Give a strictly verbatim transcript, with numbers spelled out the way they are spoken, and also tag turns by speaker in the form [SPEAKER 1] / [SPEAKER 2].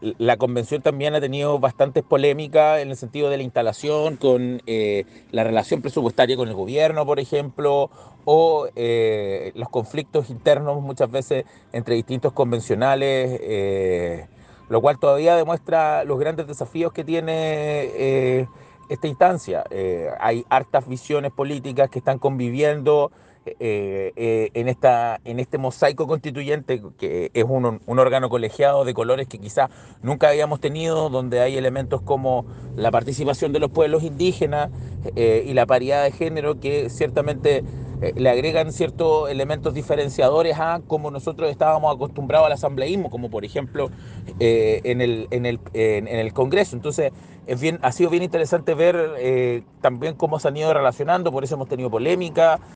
[SPEAKER 1] la convención también ha tenido bastantes polémicas en el sentido de la instalación, con eh, la relación presupuestaria con el gobierno, por ejemplo, o eh, los conflictos internos muchas veces entre distintos convencionales, eh, lo cual todavía demuestra los grandes desafíos que tiene eh, esta instancia. Eh, hay hartas visiones políticas que están conviviendo eh, eh, en, esta, en este mosaico constituyente, que es un, un órgano colegiado de colores que quizás nunca habíamos tenido, donde hay elementos como la participación de los pueblos indígenas eh, y la paridad de género, que ciertamente eh, le agregan ciertos elementos diferenciadores a como nosotros estábamos acostumbrados al asambleísmo, como por ejemplo eh, en, el, en, el, en, en el Congreso. Entonces, es bien, ha sido bien interesante ver eh, también cómo se han ido relacionando, por eso hemos tenido polémica.